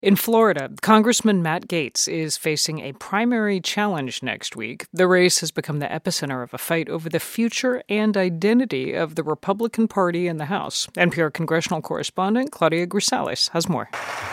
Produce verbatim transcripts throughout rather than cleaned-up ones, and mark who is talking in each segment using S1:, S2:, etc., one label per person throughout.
S1: In Florida, Congressman Matt Gaetz is facing a primary challenge next week. The race has become the epicenter of a fight over the future and identity of the Republican Party in the House. N P R congressional correspondent Claudia Grisales has more.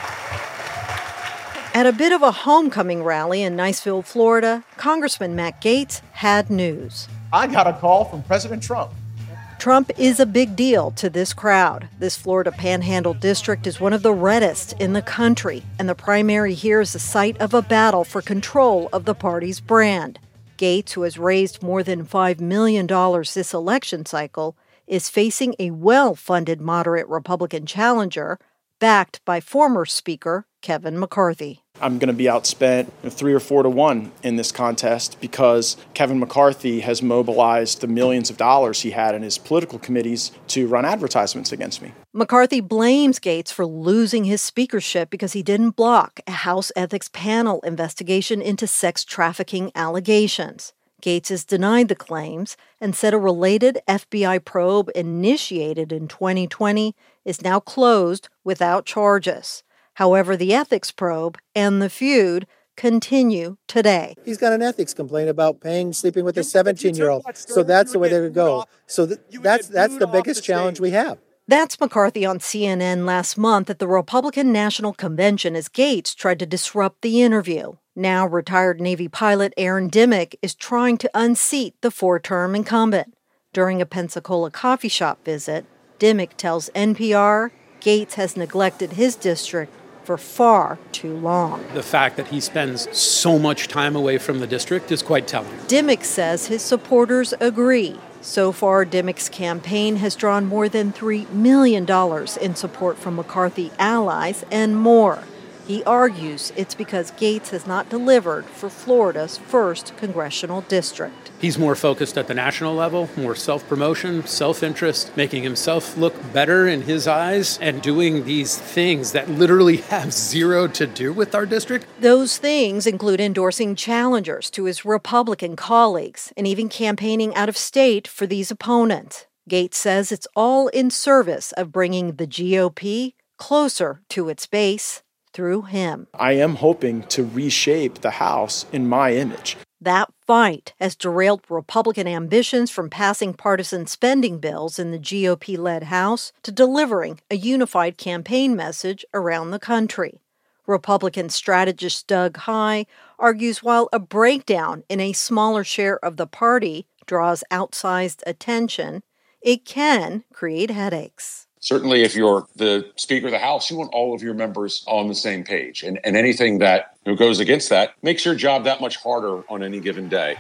S2: At a bit of a homecoming rally in Niceville, Florida, Congressman Matt Gaetz had news.
S3: I got a call from President Trump.
S2: Trump is a big deal to this crowd. This Florida Panhandle district is one of the reddest in the country, and the primary here is the site of a battle for control of the party's brand. Gaetz, who has raised more than five million dollars this election cycle, is facing a well-funded moderate Republican challenger, backed by former Speaker Kevin McCarthy.
S3: I'm going to be outspent three or four to one in this contest because Kevin McCarthy has mobilized the millions of dollars he had in his political committees to run advertisements against me.
S2: McCarthy blames Gaetz for losing his speakership because he didn't block a House Ethics Panel investigation into sex trafficking allegations. Gaetz has denied the claims and said a related F B I probe initiated in twenty twenty is now closed without charges. However, the ethics probe and the feud continue today.
S4: He's got an ethics complaint about paying, sleeping with a seventeen-year-old. So that's the way they would go. So th- that's that's the biggest challenge we have.
S2: That's McCarthy on C N N last month at the Republican National Convention as Gaetz tried to disrupt the interview. Now retired Navy pilot Aaron Dimmick is trying to unseat the four-term incumbent. During a Pensacola coffee shop visit, Dimmick tells N P R Gaetz has neglected his district for far too long.
S5: The fact that he spends so much time away from the district is quite telling.
S2: Dimmick says his supporters agree. So far, Dimmick's campaign has drawn more than three million dollars in support from McCarthy allies and more. He argues it's because Gaetz has not delivered for Florida's first congressional district.
S5: He's more focused at the national level, more self-promotion, self-interest, making himself look better in his eyes, and doing these things that literally have zero to do with our district.
S2: Those things include endorsing challengers to his Republican colleagues and even campaigning out of state for these opponents. Gaetz says it's all in service of bringing the G O P closer to its base through him.
S3: I am hoping to reshape the House in my image.
S2: That fight has derailed Republican ambitions from passing partisan spending bills in the G O P-led House to delivering a unified campaign message around the country. Republican strategist Doug Heye argues while a breakdown in a smaller share of the party draws outsized attention, it can create headaches.
S6: Certainly, if you're the Speaker of the House, you want all of your members on the same page. And, and anything that you know, goes against that makes your job that much harder on any given day.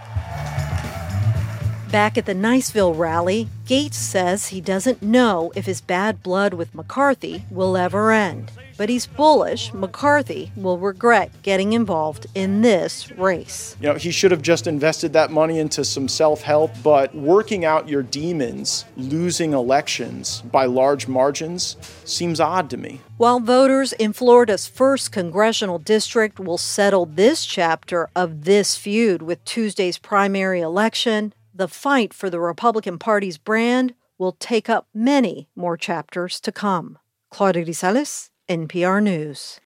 S2: Back at the Niceville rally, Gaetz says he doesn't know if his bad blood with McCarthy will ever end. But he's bullish McCarthy will regret getting involved in this race.
S3: You know, he should have just invested that money into some self-help, but working out your demons, losing elections by large margins, seems odd to me.
S2: While voters in Florida's first congressional district will settle this chapter of this feud with Tuesday's primary election, the fight for the Republican Party's brand will take up many more chapters to come. Claudia Grisales, N P R News.